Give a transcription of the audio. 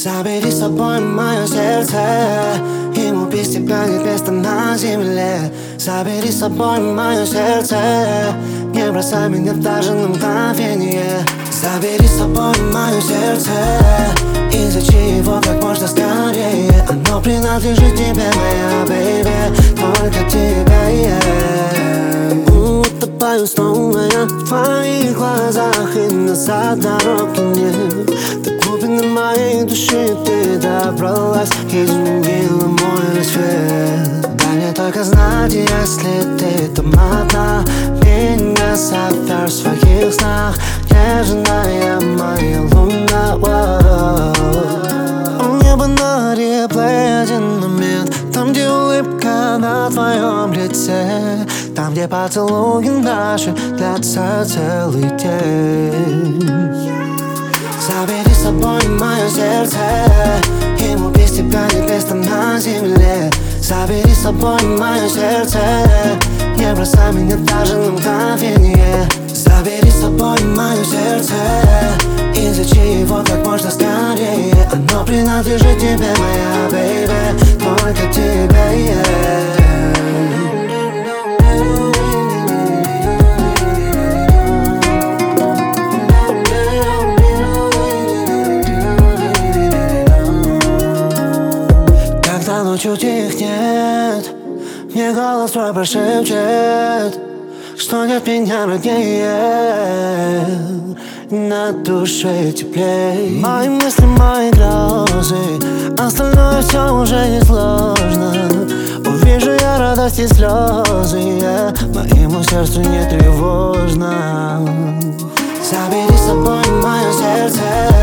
Забери с собой мое сердце, ему без тебя нет места на земле. Забери с собой мое сердце, не бросай меня даже на мгновение. Забери с собой мое сердце, изучи его как можно скорее. Оно принадлежит тебе, моя бэйби, только тебе, Утопаю снова я в твоих глазах, и назад дороги нет. До глубины моей души ты добралась, изменила мой свет. Дай мне только знать, если ты там одна, меня зовешь в своих снах, нежная моя луна. Мне бы на реплей один момент, там, где улыбка на твоем лице, там, где поцелуи наши длятся целый день. Забери с собой мое сердце, ему без тебя нет места на земле. Забери с собой мое сердце, не бросай меня даже на мгновение. Забери с собой мое сердце, изучи его как можно скорее. Оно принадлежит тебе, моя бэйби, только тебе, Когда ночью тихнет, мне голос твой прошепчет, что нет меня роднее, на душе теплей. Мои мысли, мои грезы, остальное все уже не сложно. Увижу я радость и слезы, моему сердцу не тревожно. Забери с собой мое сердце,